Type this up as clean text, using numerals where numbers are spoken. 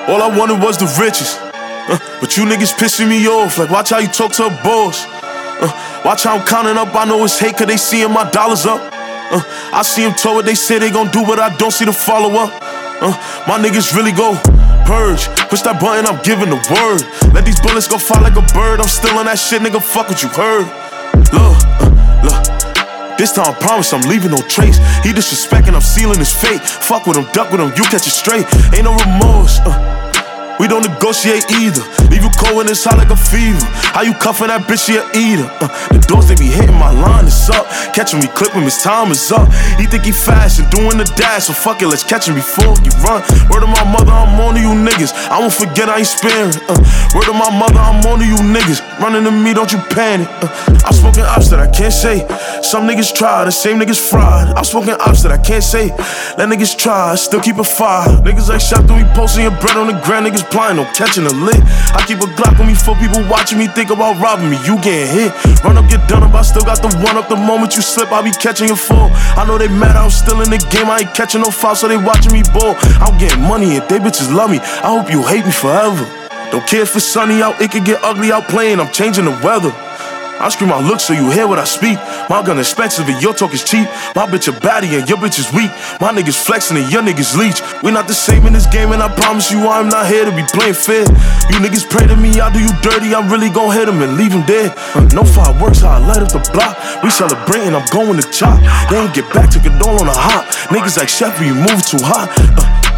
All I wanted was the riches. But you niggas pissing me off. Like, watch how you talk to a boss. Watch how I'm counting up. I know it's hate cause they seeing my dollars up. I see them told what they say they gon' do, but I don't see the follow-up. My niggas really go purge. Push that button, I'm giving the word. Let these bullets go fly like a bird. I'm still on that shit, nigga, fuck what you heard. Look. This time I promise I'm leaving no trace. He disrespecting, I'm sealing his fate. Fuck with him, duck with him, you catch it straight. Ain't no remorse, we don't negotiate either. Leave you cold when it's hot like a fever. How you cuffin' that bitch, she a eater. The doors, they be hitting my line, it's up. Catch him, we clip him, his time is up. He think he fast and doing the dash, so fuck it, let's catch him before he run. Word of my mother, I'm on to you niggas. I won't forget I ain't sparing. Word of my mother, I'm on to you niggas. Running to me, don't you panic. I'm smoking ops that I can't say. Some niggas try, the same niggas fried. I'm smoking ops that I can't say. Let niggas try, still keep it fire. Niggas ain't shot through me posting your bread on the ground. Niggas blind, no catching a lick. I keep a Glock on me for people watching me think about robbing me. You getting hit. Run up, get done up. I still got the one up. The moment you slip, I be catching your fall. I know they mad, I'm still in the game. I ain't catching no foul, so they watching me ball. I'm getting money and they bitches love me. I hope you hate me forever. Don't care if it's sunny out, it could get ugly out playing. I'm changing the weather. I scream my look so you hear what I speak. My gun expensive and your talk is cheap. My bitch a baddie and your bitch is weak. My niggas flexing and your niggas leech. We not the same in this game and I promise you I'm not here to be playing fair. You niggas pray to me, I do you dirty. I'm really gon' hit them and leave them dead. No fireworks, how I light up the block. We celebrating, I'm going to chop. They ain't get back, took it all on a hop. Niggas like Chef, you move too hot.